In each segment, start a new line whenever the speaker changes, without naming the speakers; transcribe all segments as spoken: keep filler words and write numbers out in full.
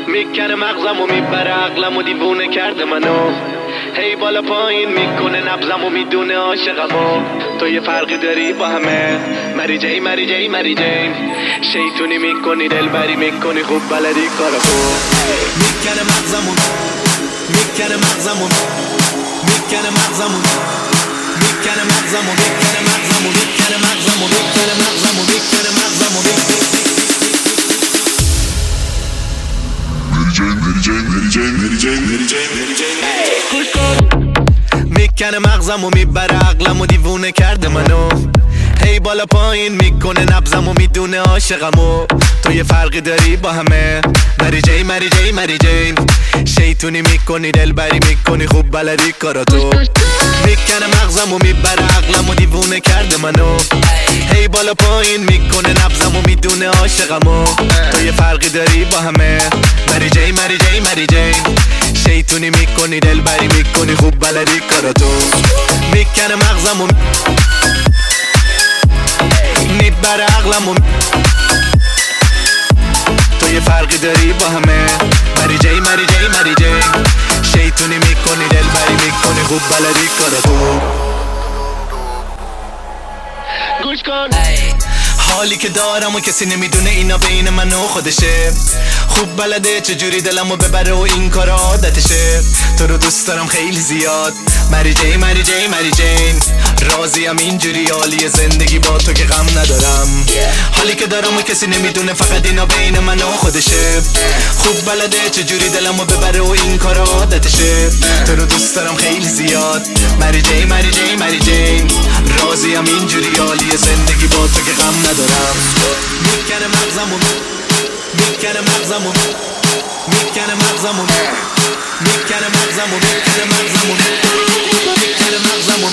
میکنه مغزم و میبره عقلم و دیوونه کرده منو، هی بالا پایین میکنه نبزم و میدونه عاشقمو. تو یه فرقی داری با همه، مری جی مری جی مری جین، شیطونی میکنی دلبری میکنی خوب بلدی کارو. میکنه مغزمون میکنه مغزمون میکنه مغزمون میکنه مغزمون میکنه مغزمون میکنه مغزمون میکنه مغزمون میکنه مغزمون میکنه مغزمو میبره عقلمو دیوونه کرده منو، هی بالا پایین میکنه نبزمو میدونه عاشقمو. تو یه فرقی داری با همه، مری جی مری جی مری جین، شیطونی میکنی دلبری میکنی خوب بلدی کاراتو. میکنه مغزمو میبره عقلمو دیوونه کرده منو، هی بالا پایین میکنه نبزمو میدونه عاشقمو. تو یه فرقی داری با همه، مری جی مری جی مری جین، شیطونی میکنی دلبری میکنی خوب بلدی کاراتو. میکنه مغزمو میبره عقلمو، تو یه فرقی داری با همه، مری جی مری جی مری جین، شیطونی میکنی دلبری میکنی خوب بلدی کاراتو. گوش کن حالی که دارم و کسی نمیدونه اینا بین من و خودشه، خوب بلده چجوری دلمو ببره و این کار عادتشه. تو رو دوست دارم خیلی زیاد، مری جی مری جی مری جین، راضیم اینجوری حالی زندگی با تو که غم ندارم. حالی که دارم و کسی نمیدونه فقط اینا بین من و خودشه، خوب بلده چجوری دلمو ببره و این کار عادتشه. تو رو دوست دارم خیلی زیاد، مری جی مری جی مری جین، راضیم اینجوری حالی زندگی با تو که غم ندارم. میکنه مغزمون میکنه مغزمون میکنه مغزمون میکنه مغزمون میکنه مغزمون میکنه مغزمون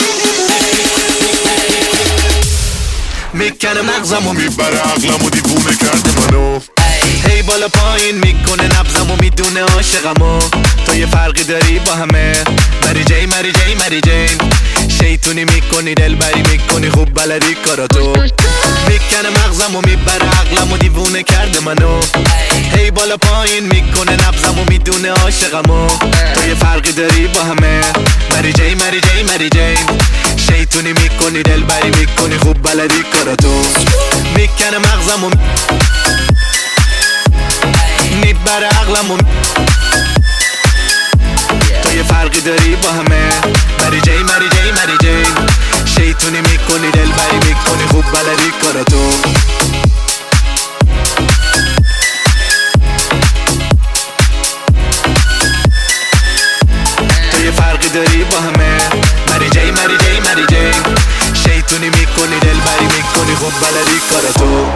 میکنه مغزمو میبره عقلمو دیوونه کرده منو، هی بالا پایین میکنه نبزمو میدونه عاشقمو. تو یه فرقی داری با همه، مری جی مری جی مری جین، شیطونی میکنی دلبری میکنی خوب بلدی کاراتو. میکنه مغزمو میبره عقلمو دیوونه کرده منو، هی بالا پایین میکنه نبزمو میدونه عاشقمو. تو یه فرقی داری با همه، مری جی مری جی مری جین، شیطونی میکنی دلبری میکنی خوب بلدی کاراتو. میکنه مغزمو میبره عقلمو، تو یه فرقی داری با همه، مری جی مری جی مری جین، شیطونی میکنی دلبری میکنی خوب بلدی کاراتو. تو یه فرقی داری با همه، مری جی مری جی مری جین، شیطونی میکنی دلبری میکنی خوب بلدی کاراتو.